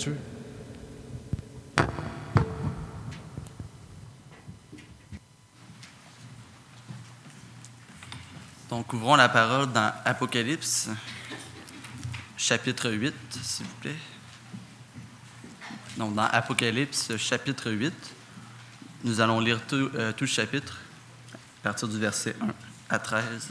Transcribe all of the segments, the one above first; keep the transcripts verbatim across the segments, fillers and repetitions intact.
Mathieu. Donc, ouvrons la parole dans Apocalypse, chapitre huit, s'il vous plaît. Donc, dans Apocalypse, chapitre huit, nous allons lire tout, euh, tout le chapitre, à partir du verset un à treize.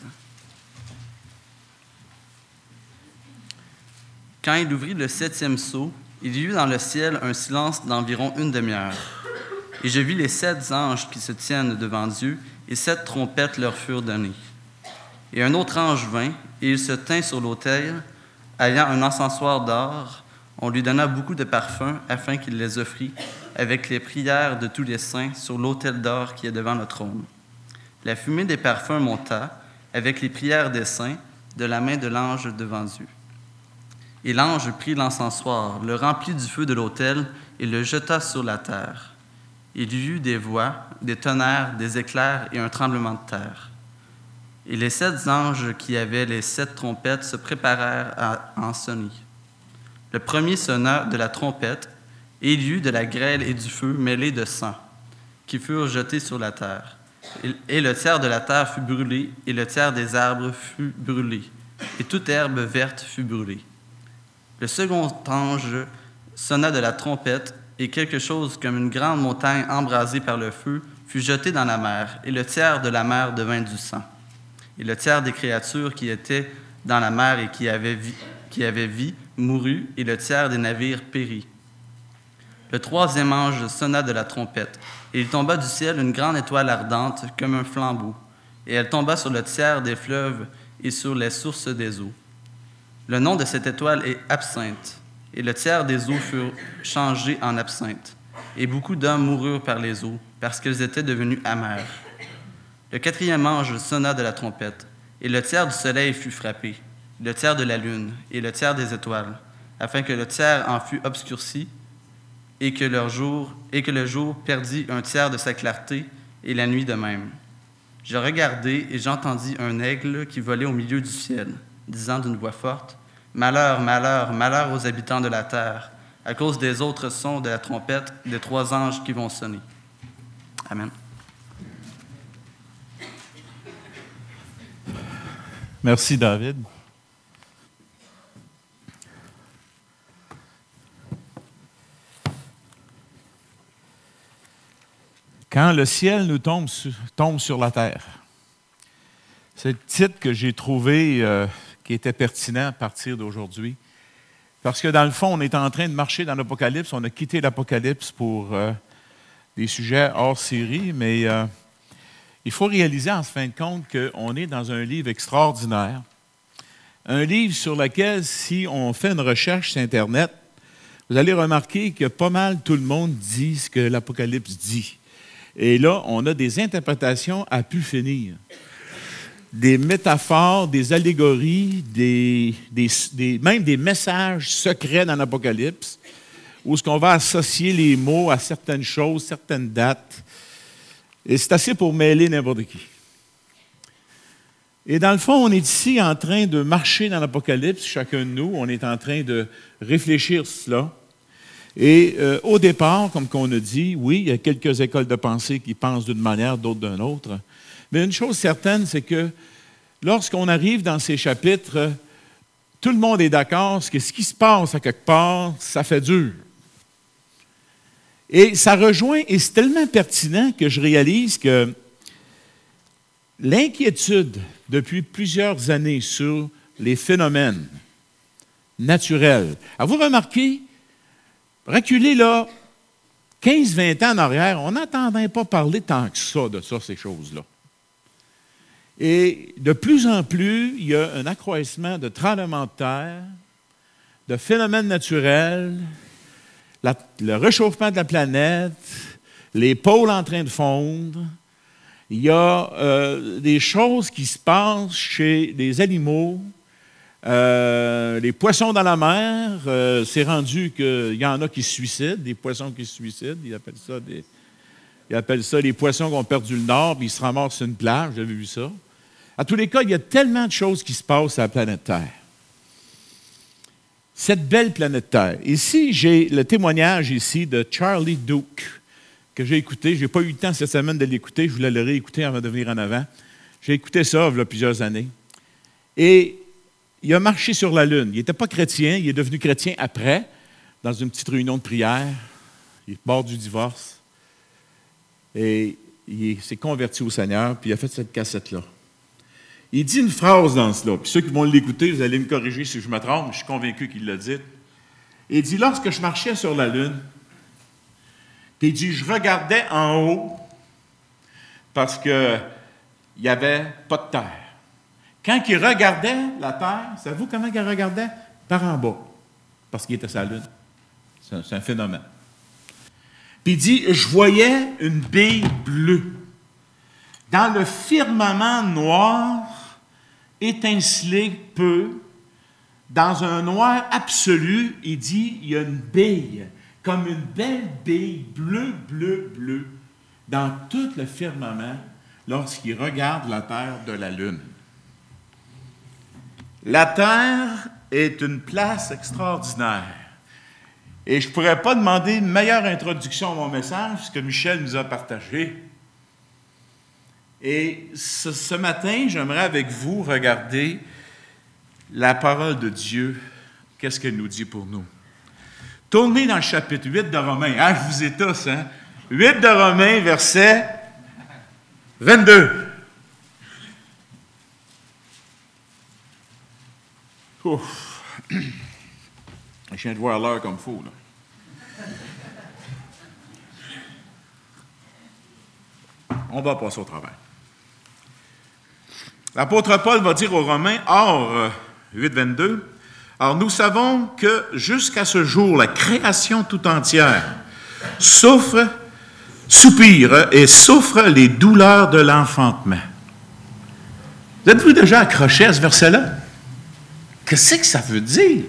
Quand il ouvrit le septième sceau, il y eut dans le ciel un silence d'environ une demi-heure. Et je vis les sept anges qui se tiennent devant Dieu, et sept trompettes leur furent données. Et un autre ange vint, et il se tint sur l'autel, ayant un encensoir d'or. On lui donna beaucoup de parfums, afin qu'il les offrît, avec les prières de tous les saints, sur l'autel d'or qui est devant le trône. La fumée des parfums monta, avec les prières des saints, de la main de l'ange devant Dieu. Et l'ange prit l'encensoir, le remplit du feu de l'autel, et le jeta sur la terre. Il y eut des voix, des tonnerres, des éclairs et un tremblement de terre. Et les sept anges qui avaient les sept trompettes se préparèrent à en sonner. Le premier sonna de la trompette, et il y eut de la grêle et du feu mêlés de sang, qui furent jetés sur la terre. Et le tiers de la terre fut brûlé, et le tiers des arbres fut brûlé, et toute herbe verte fut brûlée. Le second ange sonna de la trompette, et quelque chose comme une grande montagne embrasée par le feu fut jeté dans la mer, et le tiers de la mer devint du sang. Et le tiers des créatures qui étaient dans la mer et qui avaient vie, qui avaient vie mourut, et le tiers des navires périt. Le troisième ange sonna de la trompette, et il tomba du ciel une grande étoile ardente comme un flambeau, et elle tomba sur le tiers des fleuves et sur les sources des eaux. Le nom de cette étoile est Absinthe, et le tiers des eaux furent changés en absinthe, et beaucoup d'hommes moururent par les eaux, parce qu'elles étaient devenues amères. Le quatrième ange sonna de la trompette, et le tiers du soleil fut frappé, le tiers de la lune, et le tiers des étoiles, afin que le tiers en fût obscurci, et que, leur jour, et que le jour perdit un tiers de sa clarté, et la nuit de même. Je regardai, et j'entendis un aigle qui volait au milieu du ciel, disant d'une voix forte, « Malheur, malheur, malheur aux habitants de la terre, à cause des autres sons de la trompette des trois anges qui vont sonner. » Amen. Merci, David. Quand le ciel nous tombe sur, tombe sur la terre. C'est le titre que j'ai trouvé euh, qui était pertinent à partir d'aujourd'hui. Parce que dans le fond, on est en train de marcher dans l'Apocalypse. On a quitté l'Apocalypse pour euh, des sujets hors série, mais euh, il faut réaliser en fin de compte qu'on est dans un livre extraordinaire. Un livre sur lequel, si on fait une recherche sur Internet, vous allez remarquer que pas mal tout le monde dit ce que l'Apocalypse dit. Et là, on a des interprétations à pu finir. Des métaphores, des allégories, des, des, des, même des messages secrets dans l'Apocalypse, où ce qu'on va associer les mots à certaines choses, certaines dates. Et c'est assez pour mêler n'importe qui. Et dans le fond, on est ici en train de marcher dans l'Apocalypse, chacun de nous, on est en train de réfléchir cela. Et euh, au départ, comme on a dit, oui, il y a quelques écoles de pensée qui pensent d'une manière, d'autres d'une autre. Mais une chose certaine, c'est que lorsqu'on arrive dans ces chapitres, tout le monde est d'accord que ce qui se passe à quelque part, ça fait dur. Et ça rejoint, et c'est tellement pertinent que je réalise que l'inquiétude depuis plusieurs années sur les phénomènes naturels. Avez-vous remarqué, reculez là, quinze vingt ans en arrière, on n'entendait pas parler tant que ça de ça, ces choses-là. Et de plus en plus, il y a un accroissement de tremblements de terre, de phénomènes naturels, la, le réchauffement de la planète, les pôles en train de fondre. Il y a euh, des choses qui se passent chez les animaux, euh, les poissons dans la mer. Euh, c'est rendu qu'il y en a qui se suicident, des poissons qui se suicident. Ils appellent ça des... Ils appellent ça les poissons qui ont perdu le nord, puis ils se ramassent sur une plage. J'avais vu ça. À tous les cas, il y a tellement de choses qui se passent sur la planète Terre. cette belle planète Terre. Ici, j'ai le témoignage ici de Charlie Duke, que j'ai écouté. Je n'ai pas eu le temps cette semaine de l'écouter. Je voulais le réécouter avant de venir en avant. J'ai écouté ça il y a plusieurs années. Et il a marché sur la Lune. Il n'était pas chrétien. Il est devenu chrétien après, dans une petite réunion de prière. Il est bord du divorce. Et il s'est converti au Seigneur, puis il a fait cette cassette-là. Il dit une phrase dans cela. Puis ceux qui vont l'écouter, vous allez me corriger si je me trompe. Je suis convaincu qu'il l'a dit. Il dit, lorsque je marchais sur la Lune, puis il dit, je regardais en haut parce qu'il n'y avait pas de terre. Quand il regardait la terre, savez-vous comment il regardait? Par en bas, parce qu'il était sur la Lune. C'est un, c'est un phénomène. Puis il dit, je voyais une bille bleue. Dans le firmament noir, étincelé peu, dans un noir absolu, il dit, il y a une bille, comme une belle bille bleue, bleue, bleue, dans tout le firmament, lorsqu'il regarde la terre de la Lune. La Terre est une place extraordinaire. Et je ne pourrais pas demander une meilleure introduction à mon message que Michel nous a partagé. Et ce, ce matin, j'aimerais avec vous regarder la parole de Dieu. Qu'est-ce qu'elle nous dit pour nous? Tournez dans le chapitre huit de Romains. Ah, je vous ai tous, hein? huit de Romains, verset vingt-deux. Ouf. Je viens de voir l'heure comme il faut, là. On va passer au travail. L'apôtre Paul va dire aux Romains, or, huit vingt-deux, alors nous savons que jusqu'à ce jour, la création tout entière souffre, soupire et souffre les douleurs de l'enfantement. Vous êtes-vous déjà accroché à ce verset-là? Qu'est-ce que ça veut dire?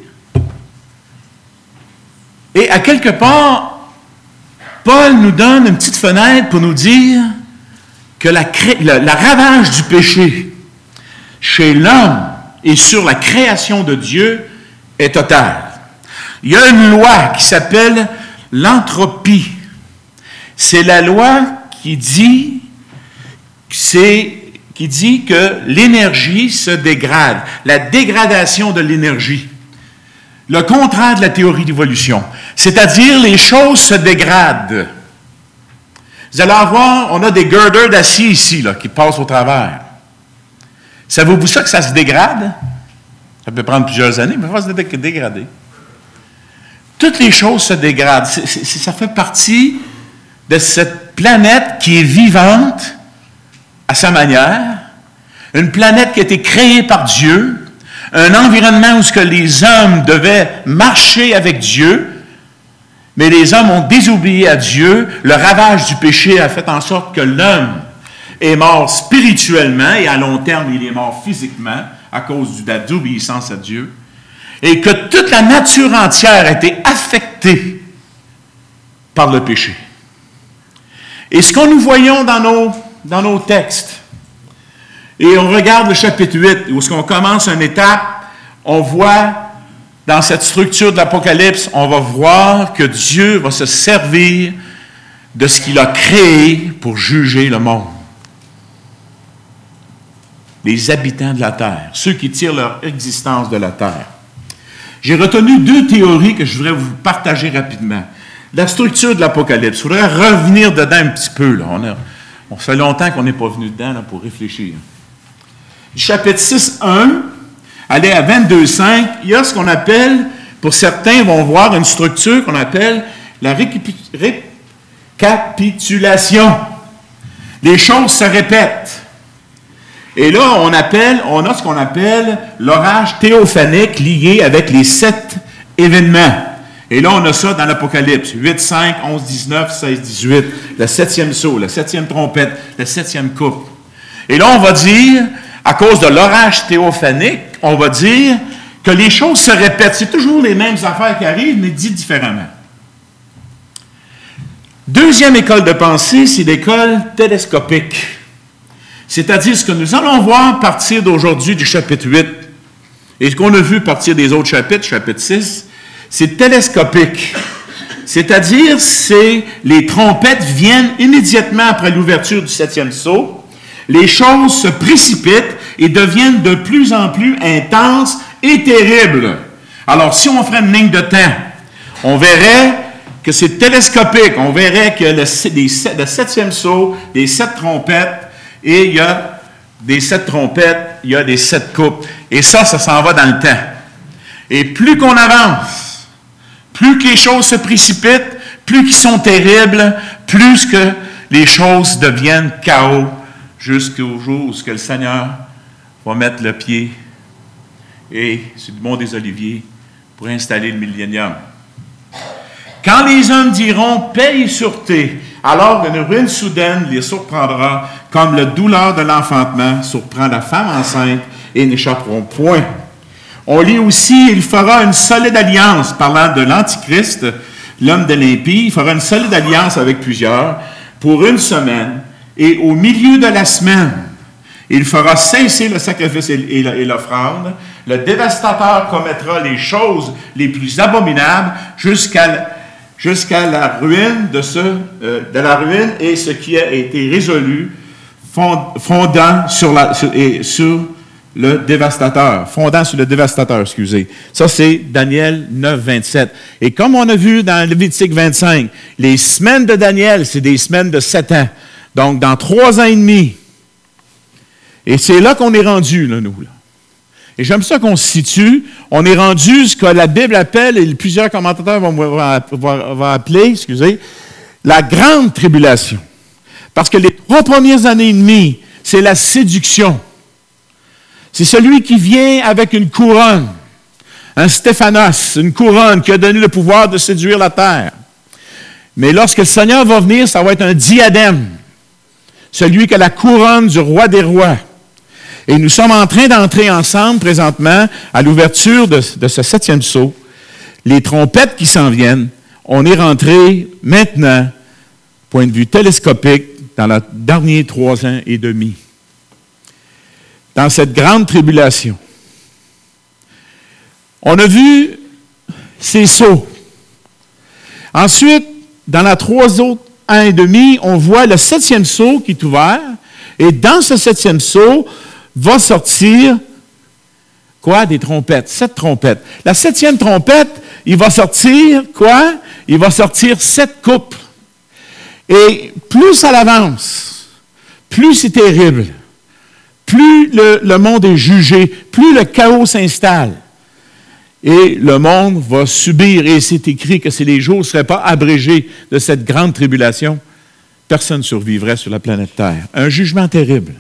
Et à quelque part, Paul nous donne une petite fenêtre pour nous dire que la, cré... la, la ravage du péché chez l'homme et sur la création de Dieu est totale. Il y a une loi qui s'appelle l'entropie. C'est la loi qui dit, c'est, qui dit que l'énergie se dégrade, la dégradation de l'énergie. Le contraire de la théorie d'évolution. C'est-à-dire, les choses se dégradent. Vous allez voir, on a des girders d'acier ici, là, qui passent au travers. Savez-vous ça que ça se dégrade? Ça peut prendre plusieurs années, mais ça va se dégrader. Toutes les choses se dégradent. C'est, c'est, ça fait partie de cette planète qui est vivante à sa manière. Une planète qui a été créée par Dieu. Un environnement où ce que les hommes devaient marcher avec Dieu, mais les hommes ont désobéi à Dieu. Le ravage du péché a fait en sorte que l'homme est mort spirituellement et à long terme, il est mort physiquement à cause de la désobéissance à Dieu. Et que toute la nature entière a été affectée par le péché. Et ce que nous voyons dans nos, dans nos textes, et on regarde le chapitre huit, où est-ce qu'on commence une étape, on voit, dans cette structure de l'Apocalypse, on va voir que Dieu va se servir de ce qu'il a créé pour juger le monde. Les habitants de la terre, ceux qui tirent leur existence de la terre. J'ai retenu deux théories que je voudrais vous partager rapidement. La structure de l'Apocalypse, il faudrait revenir dedans un petit peu. Là. On, a, on fait longtemps qu'on n'est pas venu dedans là, pour réfléchir. Chapitre six, un, allez à vingt-deux, cinq, il y a ce qu'on appelle, pour certains vont voir une structure qu'on appelle la récapitulation. Les choses se répètent. Et là, on appelle, on a ce qu'on appelle l'orage théophanique lié avec les sept événements. Et là, on a ça dans l'Apocalypse, huit, cinq, onze, dix-neuf, seize, dix-huit, le septième sceau, la septième trompette, la septième coupe. Et là, on va dire, à cause de l'orage théophanique, on va dire que les choses se répètent. C'est toujours les mêmes affaires qui arrivent, mais dites différemment. Deuxième école de pensée, c'est l'école télescopique. C'est-à-dire ce que nous allons voir à partir d'aujourd'hui du chapitre huit. Et ce qu'on a vu partir des autres chapitres, chapitre six, c'est télescopique. C'est-à-dire, c'est les trompettes viennent immédiatement après l'ouverture du septième sceau. Les choses se précipitent et deviennent de plus en plus intenses et terribles. Alors, si on ferait une ligne de temps, on verrait que c'est télescopique. On verrait que le, les, le septième sceau, les sept trompettes, et il y a des sept trompettes, il y a des sept coupes. Et ça, ça s'en va dans le temps. Et plus qu'on avance, plus que les choses se précipitent, plus qu'ils sont terribles, plus que les choses deviennent chaos, jusqu'au jour où que le Seigneur va mettre le pied et sur le mont des Oliviers pour installer le millénium. Quand les hommes diront « paix et sûreté », alors une ruine soudaine les surprendra, comme la douleur de l'enfantement surprend la femme enceinte, et n'échapperont point. On lit aussi « il fera une solide alliance », parlant de l'Antichrist, l'homme de l'impie, il fera une solide alliance avec plusieurs pour une semaine, et au milieu de la semaine, il fera cesser le sacrifice et l'offrande. Le dévastateur commettra les choses les plus abominables jusqu'à jusqu'à la ruine de ce euh, de la ruine et ce qui a été résolu fond, fondant sur la sur, et sur le dévastateur, fondant sur le dévastateur, excusez. Ça, c'est Daniel neuf, vingt-sept. Et comme on a vu dans Lévitique vingt-cinq, les semaines de Daniel, c'est des semaines de sept ans. Donc, dans trois ans et demi. Et c'est là qu'on est rendu, là, nous. Là. Et j'aime ça qu'on se situe. On est rendu ce que la Bible appelle, et plusieurs commentateurs vont, vont, vont, vont appeler, excusez, la grande tribulation. Parce que les trois premières années et demie, c'est la séduction. C'est celui qui vient avec une couronne, un Stéphanos, une couronne qui a donné le pouvoir de séduire la terre. Mais lorsque le Seigneur va venir, ça va être un diadème, celui qui a la couronne du roi des rois. Et nous sommes en train d'entrer ensemble présentement à l'ouverture de, de ce septième sceau. Les trompettes qui s'en viennent, on est rentré maintenant, point de vue télescopique, dans les derniers trois ans et demi. Dans cette grande tribulation. On a vu ces sceaux. Ensuite, dans la trois autres ans et demi, on voit le septième sceau qui est ouvert. Et dans ce septième sceau, va sortir, quoi? Des trompettes, sept trompettes. La septième trompette, il va sortir, quoi? Il va sortir sept coupes. Et plus ça avance, plus c'est terrible. Plus le, le monde est jugé, plus le chaos s'installe. Et le monde va subir, et c'est écrit que si les jours ne seraient pas abrégés de cette grande tribulation, personne ne survivrait sur la planète Terre. Un jugement terrible.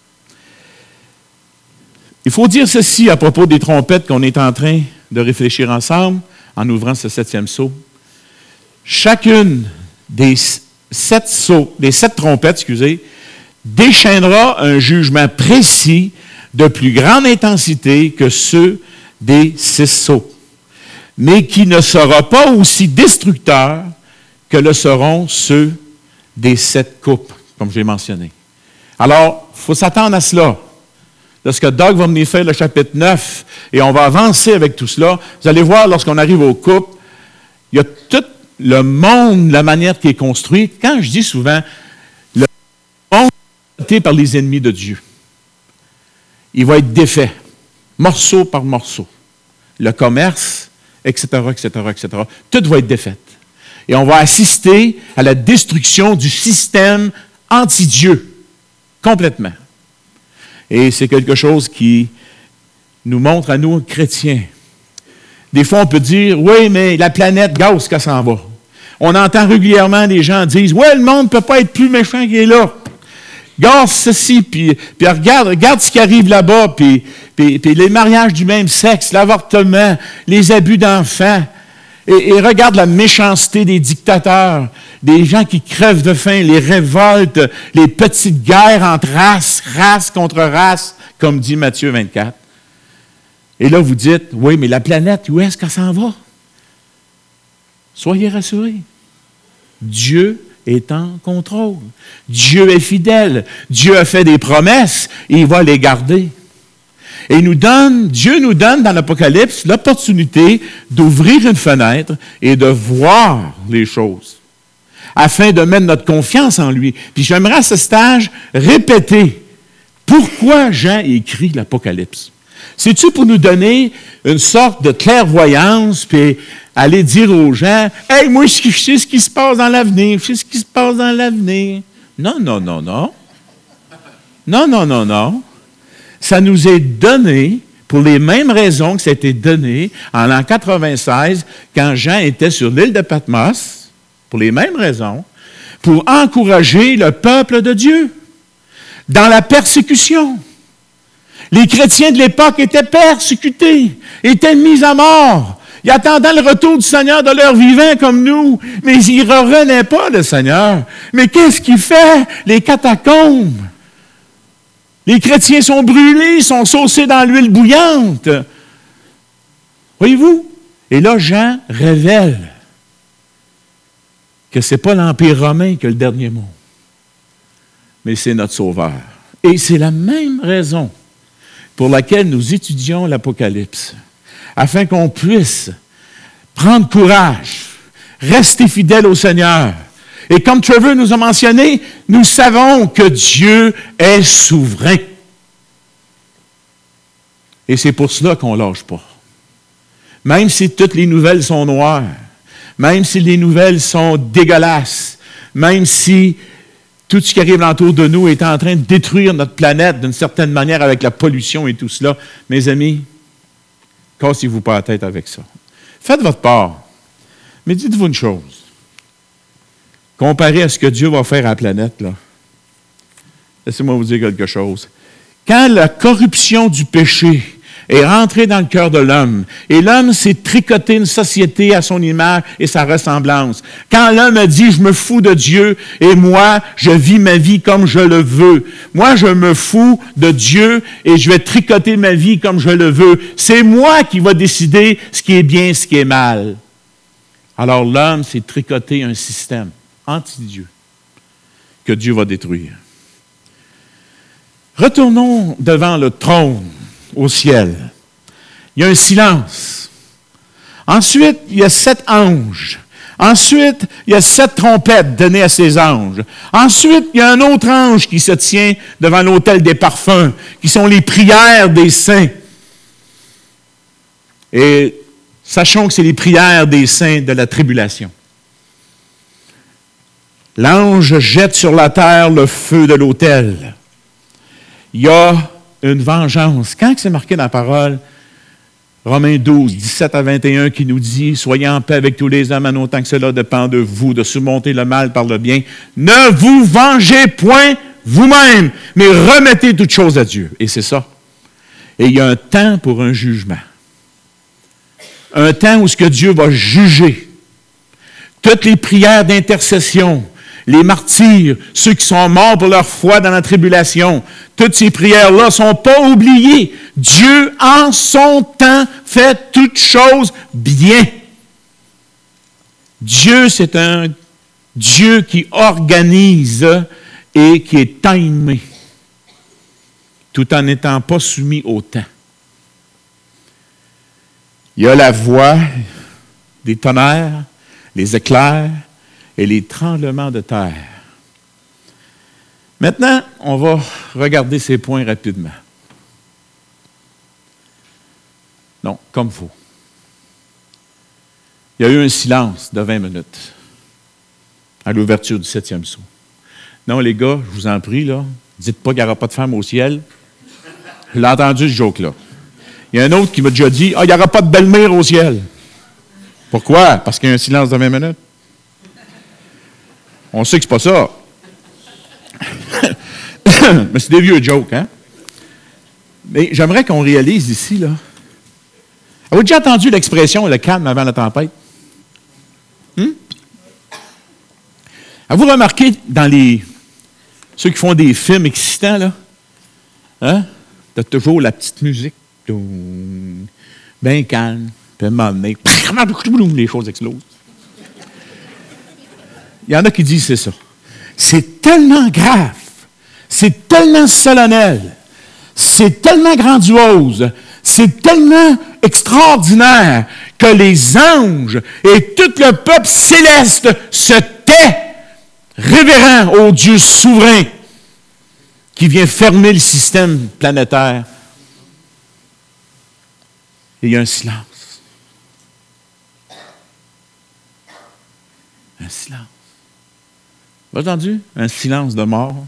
Il faut dire ceci à propos des trompettes qu'on est en train de réfléchir ensemble en ouvrant ce septième sceau. Chacune des sept sceaux, des sept trompettes, excusez, déchaînera un jugement précis de plus grande intensité que ceux des six sceaux, mais qui ne sera pas aussi destructeur que le seront ceux des sept coupes, comme j'ai mentionné. Alors, il faut s'attendre à cela. Lorsque Doug va venir faire le chapitre neuf, et on va avancer avec tout cela, vous allez voir, lorsqu'on arrive aux coupes, il y a tout le monde, la manière qui est construite. Quand je dis souvent, le monde est porté par les ennemis de Dieu. Il va être défait, morceau par morceau. Le commerce, et cetera, et cetera, et cetera. Tout va être défait. Et on va assister à la destruction du système anti-Dieu, complètement. Et c'est quelque chose qui nous montre à nous, chrétiens. Des fois, on peut dire, oui, mais la planète gaz, qu'elle s'en va. On entend régulièrement des gens dire, oui, le monde ne peut pas être plus méchant qu'il est là. Gaz ceci, puis, puis regarde, regarde ce qui arrive là-bas, puis, puis, puis les mariages du même sexe, l'avortement, les abus d'enfants. Et, et regarde la méchanceté des dictateurs, des gens qui crèvent de faim, les révoltes, les petites guerres entre races, race contre race, comme dit Matthieu vingt-quatre. Et là, vous dites, oui, mais la planète, où est-ce qu'elle s'en va? Soyez rassurés. Dieu est en contrôle. Dieu est fidèle. Dieu a fait des promesses et il va les garder. Et il nous donne, Dieu nous donne dans l'Apocalypse l'opportunité d'ouvrir une fenêtre et de voir les choses, afin de mettre notre confiance en lui. Puis j'aimerais à ce stage répéter pourquoi Jean écrit l'Apocalypse. C'est-tu pour nous donner une sorte de clairvoyance, puis aller dire aux gens, « Hey, moi, je sais ce qui se passe dans l'avenir, je sais ce qui se passe dans l'avenir. » Non, non, non, non. Non, non, non, non. Ça nous est donné pour les mêmes raisons que ça a été donné en l'an quatre-vingt-seize, quand Jean était sur l'île de Patmos, pour les mêmes raisons, pour encourager le peuple de Dieu dans la persécution. Les chrétiens de l'époque étaient persécutés, étaient mis à mort. Ils attendaient le retour du Seigneur de leur vivant comme nous, mais ils ne revenaient pas, le Seigneur. Mais qu'est-ce qu'il fait? Les catacombes. Les chrétiens sont brûlés, sont saucés dans l'huile bouillante. Voyez-vous? Et là, Jean révèle que ce n'est pas l'Empire romain qui a le dernier mot, mais c'est notre Sauveur. Et c'est la même raison pour laquelle nous étudions l'Apocalypse, afin qu'on puisse prendre courage, rester fidèle au Seigneur. Et comme Trevor nous a mentionné, nous savons que Dieu est souverain. Et c'est pour cela qu'on ne lâche pas. Même si toutes les nouvelles sont noires, même si les nouvelles sont dégueulasses, même si tout ce qui arrive autour de nous est en train de détruire notre planète d'une certaine manière avec la pollution et tout cela. Mes amis, cassez-vous pas la tête avec ça. Faites votre part. Mais dites-vous une chose. Comparé à ce que Dieu va faire à la planète, là, laissez-moi vous dire quelque chose. Quand la corruption du péché est rentrée dans le cœur de l'homme, et l'homme s'est tricoté une société à son image et sa ressemblance, quand l'homme a dit « je me fous de Dieu et moi, je vis ma vie comme je le veux. Moi, je me fous de Dieu et je vais tricoter ma vie comme je le veux. C'est moi qui va décider ce qui est bien, ce qui est mal. » Alors l'homme s'est tricoté un système anti-Dieu que Dieu va détruire. Retournons devant le trône au ciel. Il y a un silence. Ensuite, il y a sept anges. Ensuite, il y a sept trompettes données à ces anges. Ensuite, il y a un autre ange qui se tient devant l'autel des parfums, qui sont les prières des saints. Et sachons que c'est les prières des saints de la tribulation. L'ange jette sur la terre le feu de l'autel. Il y a une vengeance. Quand c'est marqué dans la parole, Romains douze, dix-sept à vingt et un, qui nous dit « Soyez en paix avec tous les hommes, en autant que cela dépend de vous, de surmonter le mal par le bien. Ne vous vengez point vous-même, mais remettez toutes choses à Dieu. » Et c'est ça. Et il y a un temps pour un jugement. Un temps où ce que Dieu va juger. Toutes les prières d'intercession, les martyrs, ceux qui sont morts pour leur foi dans la tribulation, toutes ces prières-là ne sont pas oubliées. Dieu, en son temps, fait toutes choses bien. Dieu, c'est un Dieu qui organise et qui est timé, tout en n'étant pas soumis au temps. Il y a la voix des tonnerres, les éclairs, et les tremblements de terre. Maintenant, on va regarder ces points rapidement. Non, comme il faut. Il y a eu un silence de vingt minutes à l'ouverture du septième sceau. Non, les gars, je vous en prie, là, dites pas qu'il n'y aura pas de femme au ciel. Je l'ai entendu, ce joke-là. Il y a un autre qui m'a déjà dit « Ah, il n'y aura pas de belle-mère au ciel. » Pourquoi? Parce qu'il y a un silence de vingt minutes. On sait que c'est pas ça. Mais c'est des vieux jokes, hein? Mais j'aimerais qu'on réalise ici, là. Avez-vous déjà entendu l'expression « le calme avant la tempête » ? Hum? Avez-vous remarqué dans les... ceux qui font des films excitants, là? Hein? T'as toujours la petite musique. Bien calme. Puis à un moment donné, les choses explosent. Il y en a qui disent c'est ça. C'est tellement grave, c'est tellement solennel, c'est tellement grandiose, c'est tellement extraordinaire que les anges et tout le peuple céleste se tait, révérent au Dieu souverain qui vient fermer le système planétaire. Et il y a un silence. Un silence. Vous avez entendu? Un silence de mort.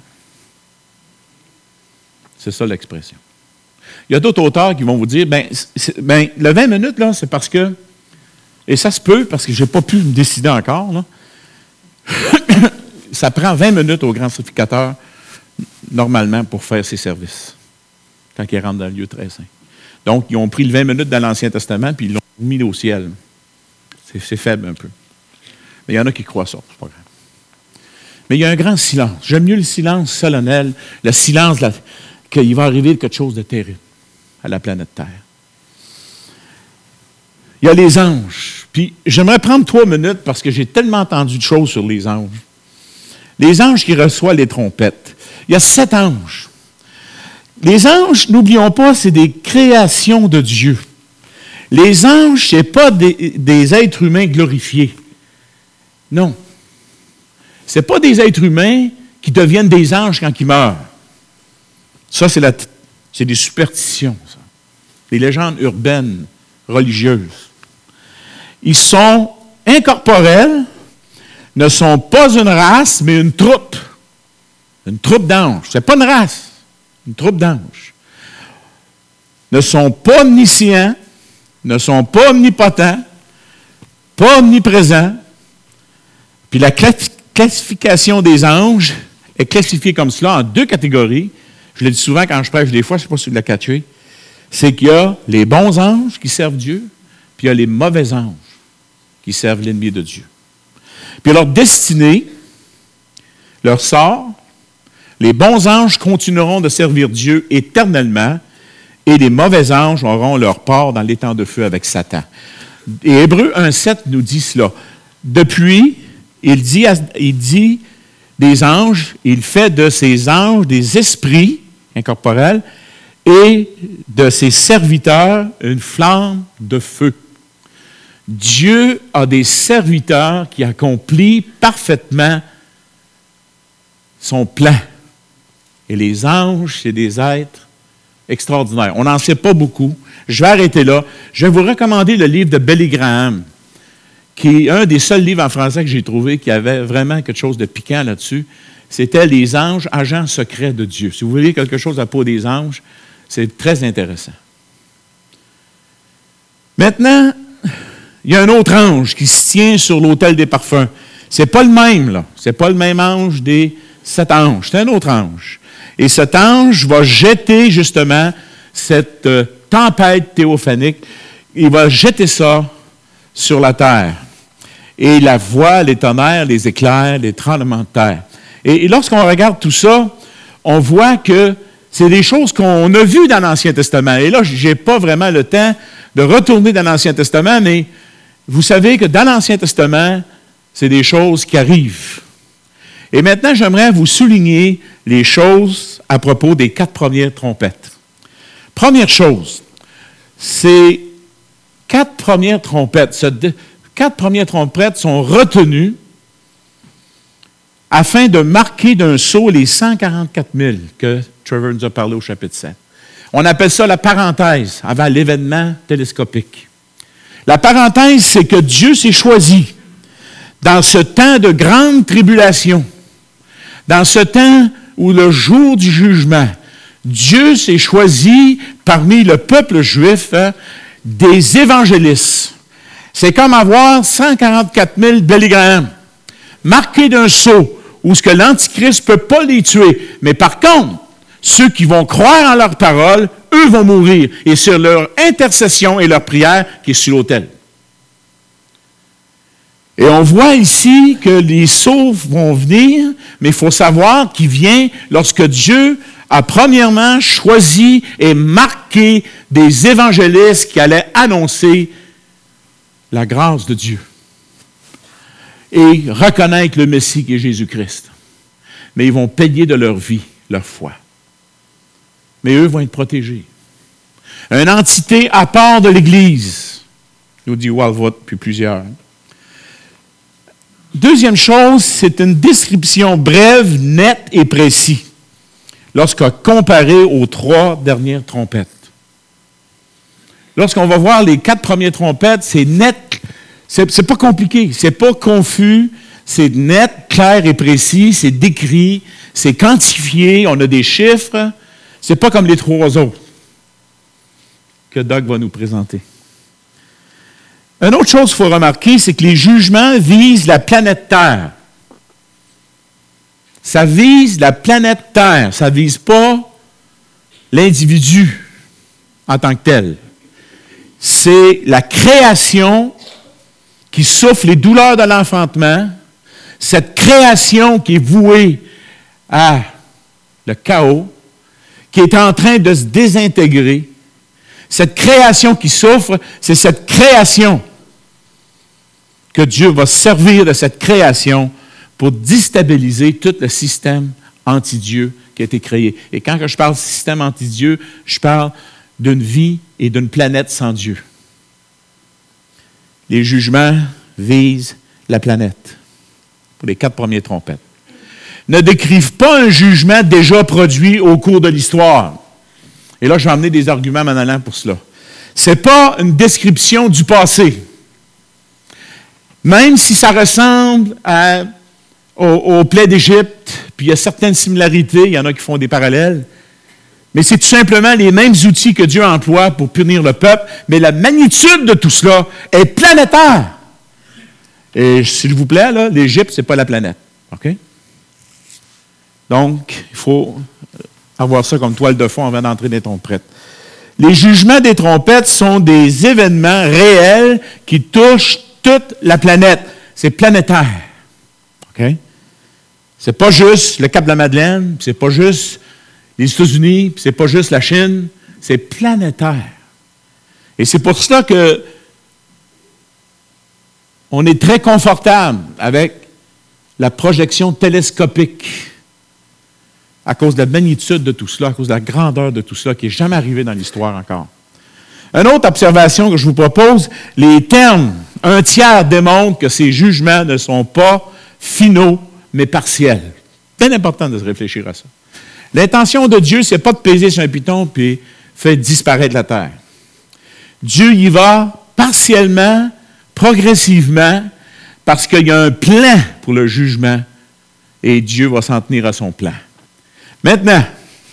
C'est ça l'expression. Il y a d'autres auteurs qui vont vous dire, ben, ben le vingt minutes, là, c'est parce que, et ça se peut, parce que je n'ai pas pu me décider encore, là. Ça prend vingt minutes au grand sacrificateur, normalement, pour faire ses services, quand il rentre dans le lieu très saint. Donc, ils ont pris le vingt minutes dans l'Ancien Testament, puis ils l'ont mis au ciel. C'est, c'est faible un peu. Mais il y en a qui croient ça, c'est pas grave. Mais il y a un grand silence. J'aime mieux le silence solennel, le silence la, qu'il va arriver quelque chose de terrible à la planète Terre. Il y a les anges. Puis j'aimerais prendre trois minutes parce que j'ai tellement entendu de choses sur les anges. Les anges qui reçoivent les trompettes. Il y a sept anges. Les anges, n'oublions pas, c'est des créations de Dieu. Les anges, ce n'est pas des, des êtres humains glorifiés. Non. Ce n'est pas des êtres humains qui deviennent des anges quand ils meurent. Ça, c'est, la, c'est des superstitions, ça. Des légendes urbaines, religieuses. Ils sont incorporels, ne sont pas une race, mais une troupe. Une troupe d'anges. Ce n'est pas une race, une troupe d'anges. Ne sont pas omniscients, ne sont pas omnipotents, pas omniprésents. Puis la classification des anges est classifiée comme cela en deux catégories. Je le dis souvent quand je prêche des fois, je ne sais pas si vous l'avez catché. C'est qu'il y a les bons anges qui servent Dieu, puis il y a les mauvais anges qui servent l'ennemi de Dieu. Puis leur destinée, leur sort, les bons anges continueront de servir Dieu éternellement et les mauvais anges auront leur part dans l'étang de feu avec Satan. Et Hébreux un sept nous dit cela. Depuis, il dit, il dit des anges, il fait de ces anges des esprits incorporels et de ses serviteurs une flamme de feu. Dieu a des serviteurs qui accomplissent parfaitement son plan. Et les anges, c'est des êtres extraordinaires. On n'en sait pas beaucoup. Je vais arrêter là. Je vais vous recommander le livre de Billy Graham, qui est un des seuls livres en français que j'ai trouvé qui avait vraiment quelque chose de piquant là-dessus. C'était Les anges, agents secrets de Dieu. Si vous voulez quelque chose à propos des anges, c'est très intéressant. Maintenant, il y a un autre ange qui se tient sur l'autel des parfums. Ce n'est pas le même, là. Ce n'est pas le même ange des sept anges. C'est un autre ange. Et cet ange va jeter, justement, cette euh, tempête théophanique. Il va jeter ça sur la terre. Et la voix, les tonnerres, les éclairs, les tremblements de terre. Et, et lorsqu'on regarde tout ça, on voit que c'est des choses qu'on a vues dans l'Ancien Testament. Et là, je n'ai pas vraiment le temps de retourner dans l'Ancien Testament, mais vous savez que dans l'Ancien Testament, c'est des choses qui arrivent. Et maintenant, j'aimerais vous souligner les choses à propos des quatre premières trompettes. Première chose, ces quatre premières trompettes, ces quatre premières trompettes sont retenues afin de marquer d'un sceau les cent quarante-quatre mille que Trevor nous a parlé au chapitre sept. On appelle ça la parenthèse avant l'événement télescopique. La parenthèse, c'est que Dieu s'est choisi dans ce temps de grande tribulation, dans ce temps où le jour du jugement, Dieu s'est choisi parmi le peuple juif hein, des évangélistes. C'est comme avoir cent quarante-quatre mille Billy Graham, marqués d'un sceau, où ce que l'Antichrist ne peut pas les tuer. Mais par contre, ceux qui vont croire en leur parole, eux vont mourir. Et sur leur intercession et leur prière qui est sur l'autel. Et on voit ici que les sceaux vont venir, mais il faut savoir qu'il vient lorsque Dieu a premièrement choisi et marqué des évangélistes qui allaient annoncer la grâce de Dieu et reconnaître le Messie qui est Jésus-Christ. Mais ils vont payer de leur vie, leur foi. mais eux vont être protégés. Une entité à part de l'Église, nous dit Walvoort, puis plusieurs. Deuxième chose, c'est une description brève, nette et précise, lorsqu'on comparé aux trois dernières trompettes. Lorsqu'on va voir les quatre premières trompettes, c'est net, c'est, c'est pas compliqué, c'est pas confus, c'est net, clair et précis, c'est décrit, c'est quantifié, on a des chiffres, c'est pas comme les trois autres que Doug va nous présenter. Une autre chose qu'il faut remarquer, c'est que les jugements visent la planète Terre. Ça vise la planète Terre, ça ne vise pas l'individu en tant que tel. C'est la création qui souffre les douleurs de l'enfantement, cette création qui est vouée à le chaos, qui est en train de se désintégrer. Cette création qui souffre, c'est cette création que Dieu va servir de cette création pour déstabiliser tout le système anti-Dieu qui a été créé. Et quand je parle de système anti-Dieu, je parle d'une vie et d'une planète sans Dieu. Les jugements visent la planète pour les quatre premières trompettes. Ne décrivent pas un jugement déjà produit au cours de l'histoire. Et là, je vais amener des arguments m'en allant pour cela. Ce n'est pas une description du passé. Même si ça ressemble à, au, au plaie d'Égypte, puis il y a certaines similarités, il y en a qui font des parallèles, mais c'est tout simplement les mêmes outils que Dieu emploie pour punir le peuple, mais la magnitude de tout cela est planétaire. Et s'il vous plaît, là, l'Égypte, ce n'est pas la planète. OK? Donc, il faut avoir ça comme toile de fond avant d'entrer dans les trompettes. Les jugements des trompettes sont des événements réels qui touchent toute la planète. C'est planétaire. OK? C'est pas juste le Cap de la Madeleine, c'est pas juste les États-Unis, c'est pas juste la Chine, c'est planétaire. Et c'est pour cela que on est très confortable avec la projection télescopique à cause de la magnitude de tout cela, à cause de la grandeur de tout cela qui n'est jamais arrivé dans l'histoire encore. Une autre observation que je vous propose, les termes « un tiers » démontrent que ces jugements ne sont pas finaux, mais partiels. C'est bien important de se réfléchir à ça. L'intention de Dieu, ce n'est pas de peser sur un piton et faire disparaître la terre. Dieu y va partiellement, progressivement, parce qu'il y a un plan pour le jugement et Dieu va s'en tenir à son plan. Maintenant,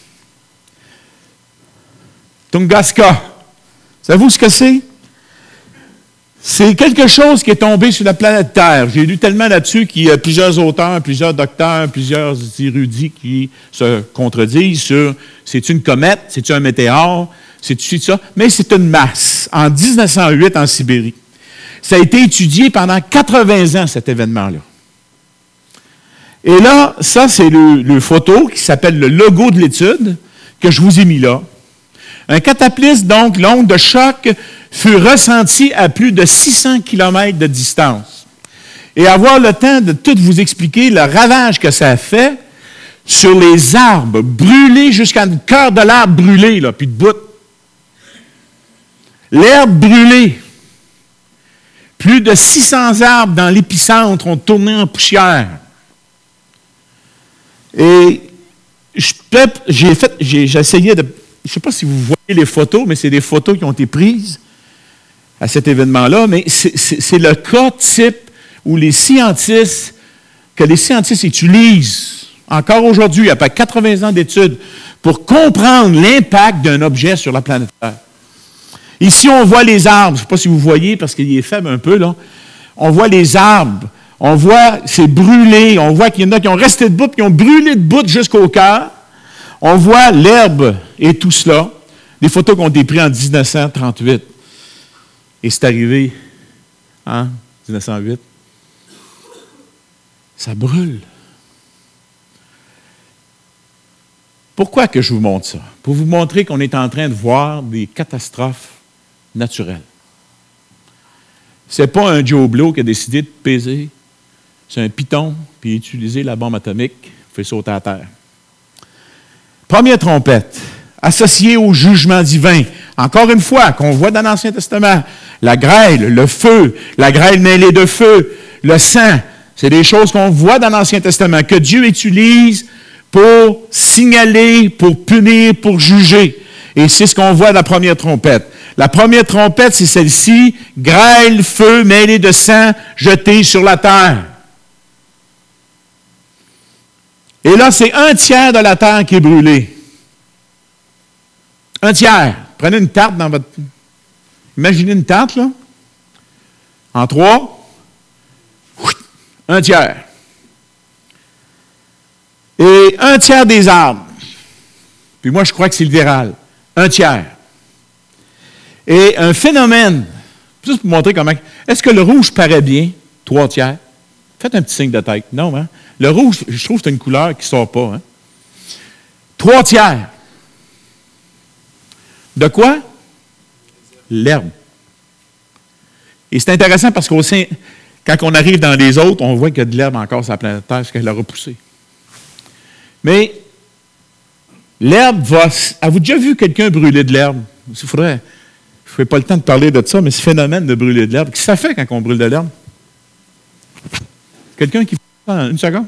Tunguska, savez-vous ce que c'est? C'est quelque chose qui est tombé sur la planète Terre. J'ai lu tellement là-dessus qu'il y a plusieurs auteurs, plusieurs docteurs, plusieurs érudits qui se contredisent sur c'est une comète, c'est un météore, c'est-tu ça? Mais c'est une masse. En dix-neuf cent huit, en Sibérie. Ça a été étudié pendant quatre-vingts ans, cet événement-là. Et là, ça, c'est le, le photo qui s'appelle le logo de l'étude que je vous ai mis là. Un cataclysme, donc, l'onde de choc fut ressentie à plus de six cents kilomètres de distance. Et avoir le temps de tout vous expliquer le ravage que ça a fait sur les arbres, brûlés jusqu'à le cœur de l'arbre brûlé, là, puis de bout. L'herbe brûlée. Plus de six cents arbres dans l'épicentre ont tourné en poussière. Et j'ai fait, j'ai, j'ai essayé de... Je ne sais pas si vous voyez les photos, mais c'est des photos qui ont été prises à cet événement-là, mais c'est, c'est, c'est le cas type où les scientifiques, que les scientifiques utilisent encore aujourd'hui, après quatre-vingts ans d'études, pour comprendre l'impact d'un objet sur la planète Terre. Ici, on voit les arbres. Je ne sais pas si vous voyez, parce qu'il est faible un peu, là. On voit les arbres. On voit, c'est brûlé. On voit qu'il y en a qui ont resté debout, qui ont brûlé debout jusqu'au cœur. On voit l'herbe et tout cela. Des photos qui ont été prises en dix-neuf cent trente-huit. Et c'est arrivé en dix-neuf cent huit. Ça brûle. Pourquoi que je vous montre ça? Pour vous montrer qu'on est en train de voir des catastrophes naturelles. Ce n'est pas un Joe Blow qui a décidé de peser sur un piton puis utiliser la bombe atomique pour faire sauter à terre. Première trompette. associé au jugement divin. Encore une fois, qu'on voit dans l'Ancien Testament, la grêle, le feu, la grêle mêlée de feu, le sang, c'est des choses qu'on voit dans l'Ancien Testament, que Dieu utilise pour signaler, pour punir, pour juger. Et c'est ce qu'on voit dans la première trompette. La première trompette, c'est celle-ci, grêle, feu, mêlé de sang, jeté sur la terre. Et là, c'est un tiers de la terre qui est brûlée. Un tiers. Prenez une tarte dans votre... Imaginez une tarte, là. En trois. Un tiers. Et un tiers des arbres. Puis moi, je crois que c'est littéral. Un tiers. Et un phénomène, juste pour montrer comment... Est-ce que le rouge paraît bien? Trois tiers. Faites un petit signe de tête. Non, hein? Le rouge, je trouve que c'est une couleur qui ne sort pas. Hein? Trois tiers. De quoi? L'herbe. Et c'est intéressant parce qu'au sein, quand on arrive dans les autres, on voit qu'il y a de l'herbe encore sur la planète Terre parce qu'elle a repoussé. Mais l'herbe va... Avez-vous déjà vu quelqu'un brûler de l'herbe? Il faudrait... Je ne fais pas le temps de parler de ça, mais ce phénomène de brûler de l'herbe, qu'est-ce que ça fait quand on brûle de l'herbe? Quelqu'un qui... Ah, une seconde?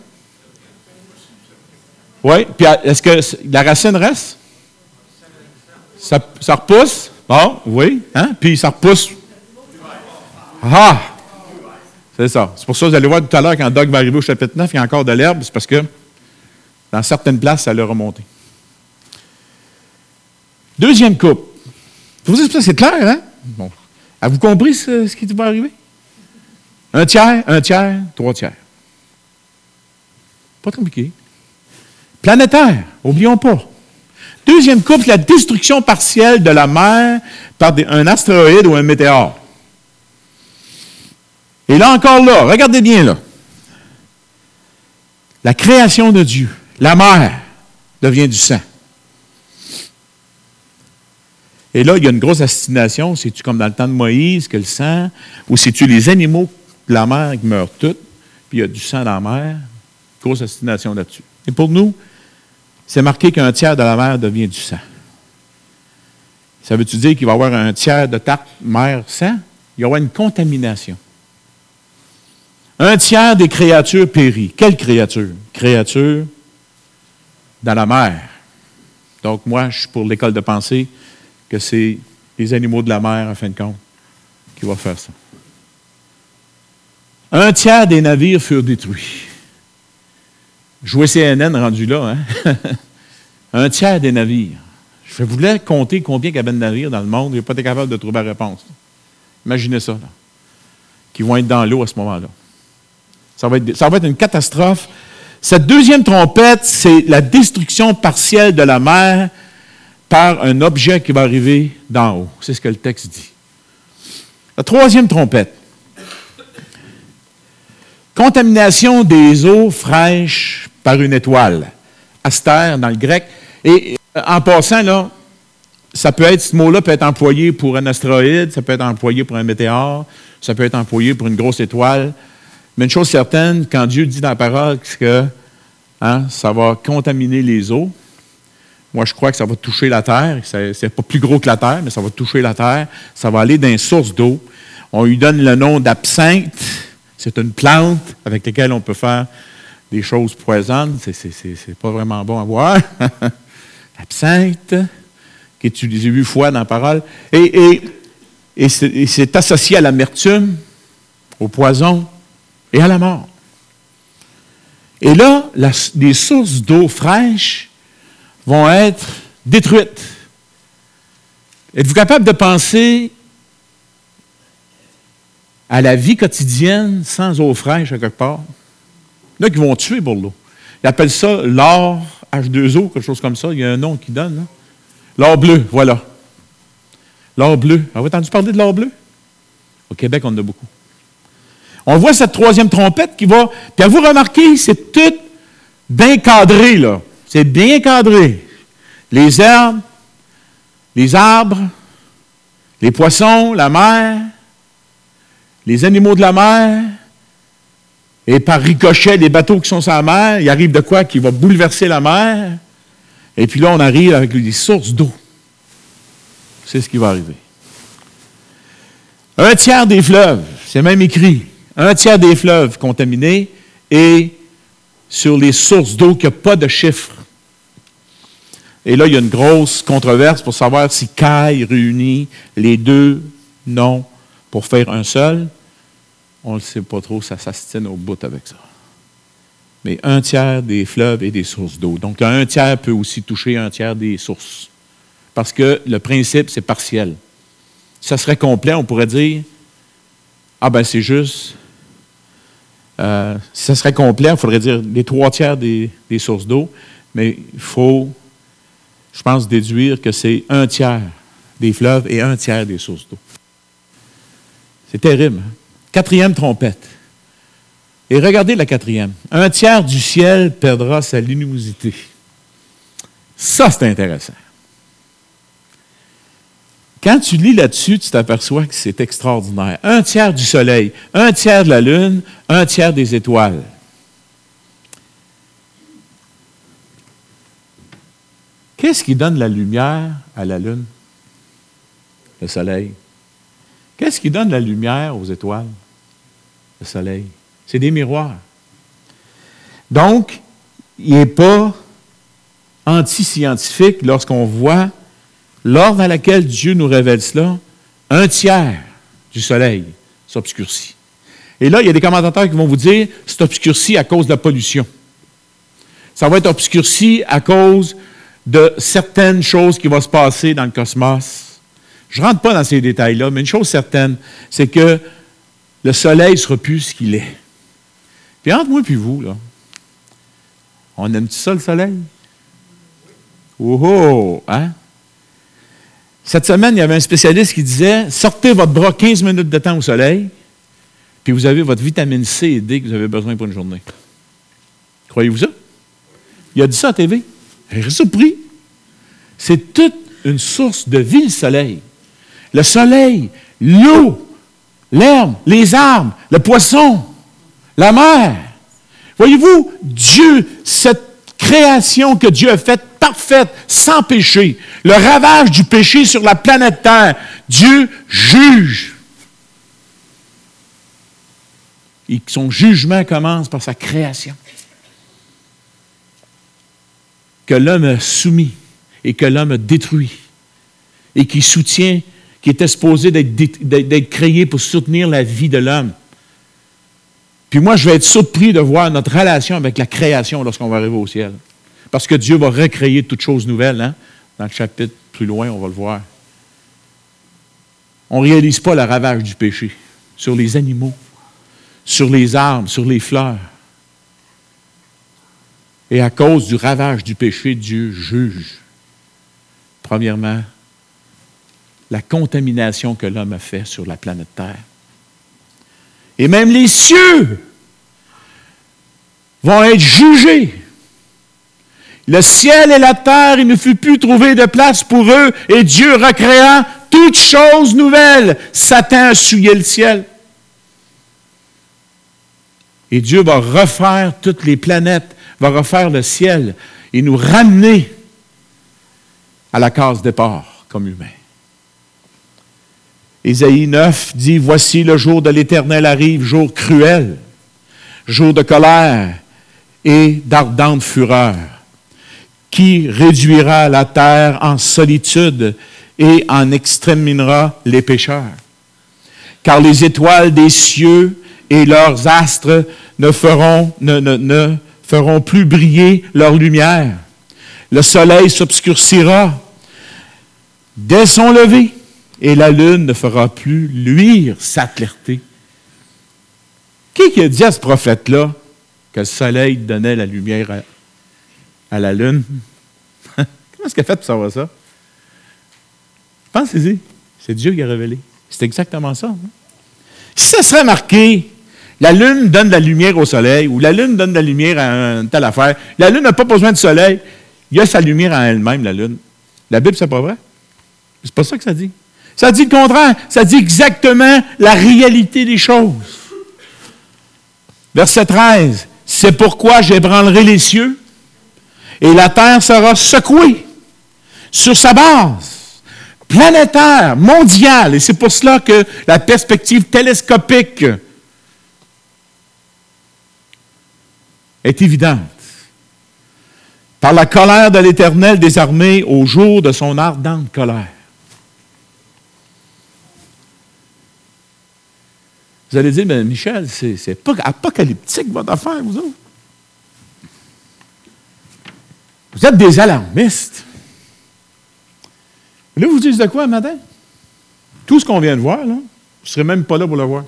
Oui. Puis est-ce que la racine reste? Ça, ça repousse? Bon, oui. Hein? Puis ça repousse. Ah! C'est ça. C'est pour ça que vous allez voir tout à l'heure, quand Doug va arriver au chapitre neuf, il y a encore de l'herbe. C'est parce que dans certaines places, ça l'a remonté. Deuxième coupe. Vous dites, c'est clair, hein? Bon. Avez-vous compris ce, ce qui va arriver? Un tiers, un tiers, trois tiers. Pas compliqué. Planétaire, n'oublions pas. Deuxième couple, la destruction partielle de la mer par des, un astéroïde ou un météore. Et là encore là, regardez bien là. La création de Dieu, la mer devient du sang. Et là, il y a une grosse astination. C'est-tu comme dans le temps de Moïse que le sang, ou c'est-tu les animaux de la mer qui meurent tous, puis il y a du sang dans la mer? Grosse astination là-dessus. Et pour nous, c'est marqué qu'un tiers de la mer devient du sang. Ça veut-tu dire qu'il va y avoir un tiers de tarte mer-sang? Il va y avoir une contamination. Un tiers des créatures périt. Quelle créature? Créature dans la mer. Donc moi, je suis pour l'école de pensée que c'est les animaux de la mer, en fin de compte, qui vont faire ça. Un tiers des navires furent détruits. Jouer C N N rendu là, hein? Un tiers des navires. Je voulais compter combien il y avait de navires dans le monde, je n'ai pas été capable de trouver la réponse. Imaginez ça, là. Qui vont être dans l'eau à ce moment-là. Ça va être, ça va être une catastrophe. Cette deuxième trompette, c'est la destruction partielle de la mer par un objet qui va arriver d'en haut. C'est ce que le texte dit. La troisième trompette. Contamination des eaux fraîches par une étoile. Astère dans le grec. Et en passant, là, ça peut être, ce mot-là peut être employé pour un astéroïde, ça peut être employé pour un météore, ça peut être employé pour une grosse étoile. Mais une chose certaine, quand Dieu dit dans la parole que hein, ça va contaminer les eaux, moi je crois que ça va toucher la terre, c'est, c'est pas plus gros que la terre, mais ça va toucher la terre, ça va aller dans une source d'eau. On lui donne le nom d'absinthe. C'est une plante avec laquelle on peut faire des choses poisonnes. C'est, c'est, c'est, c'est pas vraiment bon à voir. Absinthe, qui est utilisé huit fois dans la parole. Et, et, et, c'est, et c'est associé à l'amertume, au poison et à la mort. Et là, la, les sources d'eau fraîche vont être détruites. Êtes-vous capable de penser à la vie quotidienne sans eau fraîche à quelque part? Il y en a qui vont tuer pour l'eau. Ils appellent ça l'or H deux O, quelque chose comme ça. Il y a un nom qui donne. Hein? L'or bleu, voilà. L'or bleu. Avez-vous entendu parler de l'or bleu? Au Québec, on en a beaucoup. On voit cette troisième trompette qui va... Puis vous remarquez, c'est tout bien cadré, là. C'est bien cadré. Les herbes, les arbres, les poissons, la mer, les animaux de la mer, et par ricochet, les bateaux qui sont sur la mer, il arrive de quoi qui va bouleverser la mer. Et puis là, on arrive avec des sources d'eau. C'est ce qui va arriver. Un tiers des fleuves, c'est même écrit, un tiers des fleuves contaminés et sur les sources d'eau qui n'ont pas de chiffres. Et là, il y a une grosse controverse pour savoir si Caïn réunit les deux noms pour faire un seul. On ne le sait pas trop, ça s'astine au bout avec ça. Mais un tiers des fleuves et des sources d'eau. Donc, un tiers peut aussi toucher un tiers des sources. Parce que le principe, c'est partiel. Si ça serait complet, on pourrait dire, ah ben c'est juste, euh, si ça serait complet, il faudrait dire les trois tiers des, des sources d'eau, mais il faut, je pense, déduire que c'est un tiers des fleuves et un tiers des sources d'eau. C'est terrible. Hein? Quatrième trompette. Et regardez la quatrième. Un tiers du ciel perdra sa luminosité. Ça, c'est intéressant. Quand tu lis là-dessus, tu t'aperçois que c'est extraordinaire. Un tiers du soleil, un tiers de la lune, un tiers des étoiles. Qu'est-ce qui donne la lumière à la lune? Le soleil. Qu'est-ce qui donne la lumière aux étoiles? Le soleil. C'est des miroirs. Donc, il n'est pas anti-scientifique lorsqu'on voit l'ordre à laquelle Dieu nous révèle cela, un tiers du soleil s'obscurcit. Et là, il y a des commentateurs qui vont vous dire c'est obscurci à cause de la pollution. Ça va être obscurci à cause de certaines choses qui vont se passer dans le cosmos. Je ne rentre pas dans ces détails-là, mais une chose certaine, c'est que le soleil ne sera plus ce qu'il est. Puis entre moi et vous, là, on aime-tu ça, le soleil? Oh oh! Hein? Cette semaine, il y avait un spécialiste qui disait « Sortez votre bras quinze minutes de temps au soleil, puis vous avez votre vitamine C et D que vous avez besoin pour une journée. » Croyez-vous ça? Il a dit ça à T V. J'ai surpris. C'est toute une source de vie, le soleil. Le soleil, l'eau, l'herbe, les arbres, le poisson, la mer. Voyez-vous, Dieu, cette création que Dieu a faite parfaite, sans péché, le ravage du péché sur la planète Terre, Dieu juge. Et son jugement commence par sa création. Que l'homme a soumis et que l'homme a détruit et qui soutient, qui était supposé d'être, d'être créé pour soutenir la vie de l'homme. Puis moi, je vais être surpris de voir notre relation avec la création lorsqu'on va arriver au ciel. Parce que Dieu va recréer toutes choses nouvelles. Hein? Dans le chapitre plus loin, on va le voir. On ne réalise pas le ravage du péché sur les animaux, sur les arbres, sur les fleurs. Et à cause du ravage du péché, Dieu juge. Premièrement, la contamination que l'homme a faite sur la planète Terre. Et même les cieux vont être jugés. Le ciel et la terre, il ne fut plus trouvé de place pour eux, et Dieu recréa toutes choses nouvelles. Satan a souillé le ciel. Et Dieu va refaire toutes les planètes, va refaire le ciel, et nous ramener à la case départ comme humains. Ésaïe neuf dit, « Voici le jour de l'Éternel arrive, jour cruel, jour de colère et d'ardente fureur, qui réduira la terre en solitude et en exterminera les pécheurs. Car les étoiles des cieux et leurs astres ne feront, ne, ne, ne feront plus briller leur lumière. Le soleil s'obscurcira dès son lever, et la lune ne fera plus luire sa clarté. » Qui qui a dit à ce prophète-là que le soleil donnait la lumière à, à la lune? Comment est-ce qu'il a fait pour savoir ça? Pensez-y. C'est Dieu qui a révélé. C'est exactement ça. Hein? Si ça serait marqué, la lune donne de la lumière au soleil, ou la lune donne de la lumière à une telle affaire, la lune n'a pas besoin de soleil, il y a sa lumière en elle-même, la lune. La Bible, c'est pas vrai. C'est pas ça que ça dit. Ça dit le contraire. Ça dit exactement la réalité des choses. Verset treize. « C'est pourquoi j'ébranlerai les cieux et la Terre sera secouée sur sa base planétaire, mondiale. Et c'est pour cela que la perspective télescopique est évidente. Par la colère de l'Éternel des armées au jour de son ardente colère. Vous allez dire, mais Michel, c'est, c'est pas apocalyptique votre affaire, vous autres. Vous êtes des alarmistes. Là, vous dites de quoi, matin? Tout ce qu'on vient de voir, là, vous ne serez même pas là pour le voir.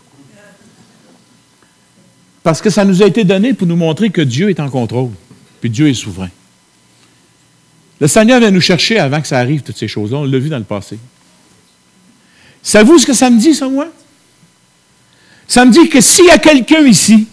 Parce que ça nous a été donné pour nous montrer que Dieu est en contrôle, puis Dieu est souverain. Le Seigneur vient nous chercher avant que ça arrive, toutes ces choses-là. On l'a vu dans le passé. Savez-vous ce que ça me dit, ça, moi? Ça me dit que s'il y a quelqu'un ici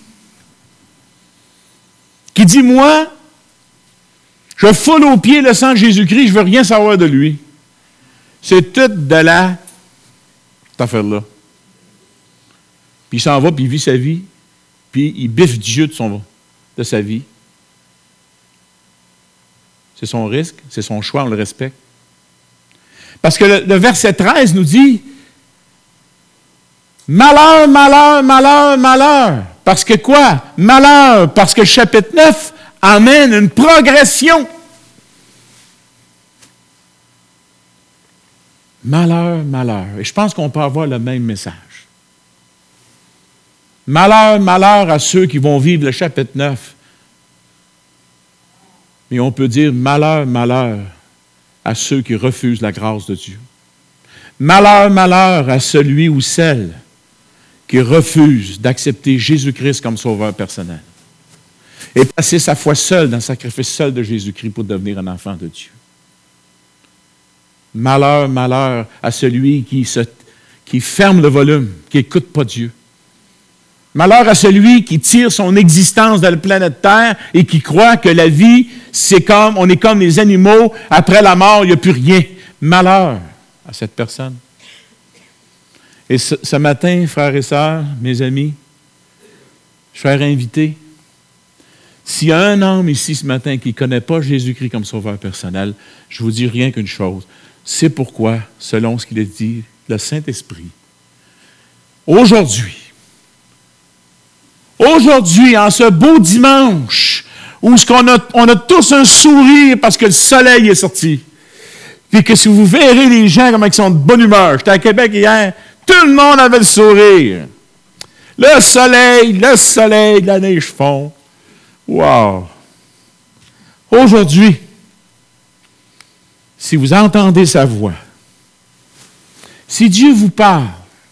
qui dit, moi, je foule aux pieds le sang de Jésus-Christ, je ne veux rien savoir de lui. C'est tout de la cette affaire-là. Puis il s'en va, puis il vit sa vie, puis il biffe Dieu de, son, de sa vie. C'est son risque, c'est son choix, on le respecte. Parce que le, le verset treize nous dit, malheur, malheur, malheur, malheur. Parce que quoi? Malheur, parce que le chapitre neuf amène une progression. Malheur, malheur. Et je pense qu'on peut avoir le même message. Malheur, malheur à ceux qui vont vivre le chapitre neuf. Mais on peut dire malheur, malheur à ceux qui refusent la grâce de Dieu. Malheur, malheur à celui ou celle qui refuse d'accepter Jésus-Christ comme sauveur personnel et passer sa foi seule dans le sacrifice seul de Jésus-Christ pour devenir un enfant de Dieu. Malheur, malheur à celui qui, se, qui ferme le volume, qui n'écoute pas Dieu. Malheur à celui qui tire son existence de la planète Terre et qui croit que la vie, c'est comme, on est comme les animaux, après la mort, il n'y a plus rien. Malheur à cette personne. Et ce, ce matin, frères et sœurs, mes amis, chers invités, s'il y a un homme ici ce matin qui ne connaît pas Jésus-Christ comme sauveur personnel, je vous dis rien qu'une chose. C'est pourquoi, selon ce qu'il a dit, le Saint-Esprit, aujourd'hui, aujourd'hui, en ce beau dimanche, où on a, on a tous un sourire parce que le soleil est sorti, puis que si vous verrez les gens comme ils sont de bonne humeur, j'étais à Québec hier, tout le monde avait le sourire. Le soleil, le soleil, la neige fond. Wow! Aujourd'hui, si vous entendez sa voix, si Dieu vous parle,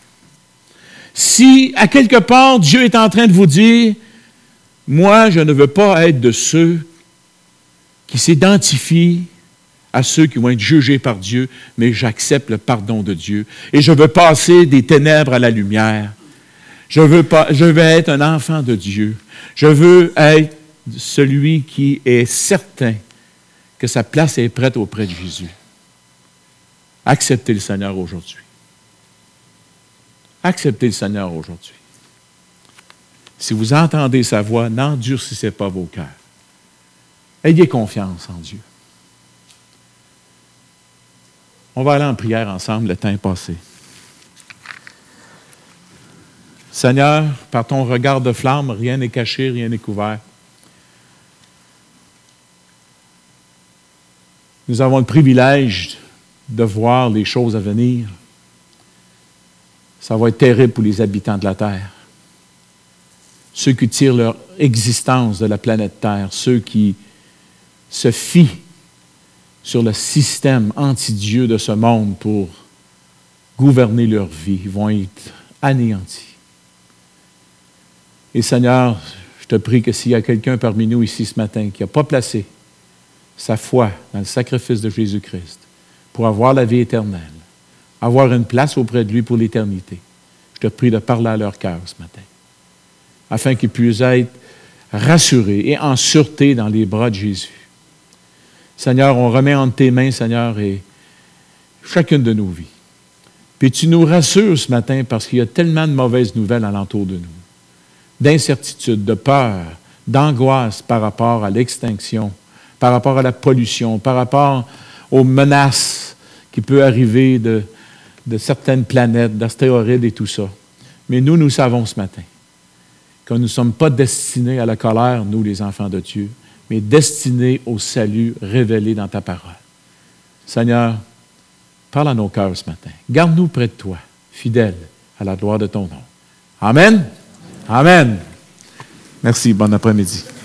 si à quelque part Dieu est en train de vous dire, moi je ne veux pas être de ceux qui s'identifient à ceux qui vont être jugés par Dieu, mais j'accepte le pardon de Dieu. Et je veux passer des ténèbres à la lumière. Je veux, pas, je veux être un enfant de Dieu. Je veux être celui qui est certain que sa place est prête auprès de Jésus. Acceptez le Seigneur aujourd'hui. Acceptez le Seigneur aujourd'hui. Si vous entendez sa voix, n'endurcissez pas vos cœurs. Ayez confiance en Dieu. On va aller en prière ensemble, le temps est passé. Seigneur, par ton regard de flamme, rien n'est caché, rien n'est couvert. Nous avons le privilège de voir les choses à venir. Ça va être terrible pour les habitants de la Terre. Ceux qui tirent leur existence de la planète Terre, ceux qui se fient sur le système anti-Dieu de ce monde pour gouverner leur vie, vont être anéantis. Et Seigneur, je te prie que s'il y a quelqu'un parmi nous ici ce matin qui n'a pas placé sa foi dans le sacrifice de Jésus-Christ pour avoir la vie éternelle, avoir une place auprès de lui pour l'éternité, je te prie de parler à leur cœur ce matin, afin qu'ils puissent être rassurés et en sûreté dans les bras de Jésus. Seigneur, on remet entre tes mains, Seigneur, et chacune de nos vies. Puis tu nous rassures ce matin parce qu'il y a tellement de mauvaises nouvelles alentour de nous, d'incertitude, de peur, d'angoisse par rapport à l'extinction, par rapport à la pollution, par rapport aux menaces qui peuvent arriver de, de certaines planètes, d'astéroïdes et tout ça. Mais nous, nous savons ce matin que nous ne sommes pas destinés à la colère, nous, les enfants de Dieu, mais destinés au salut révélé dans ta parole. Seigneur, parle à nos cœurs ce matin. Garde-nous près de toi, fidèles à la gloire de ton nom. Amen. Amen. Merci. Bon après-midi.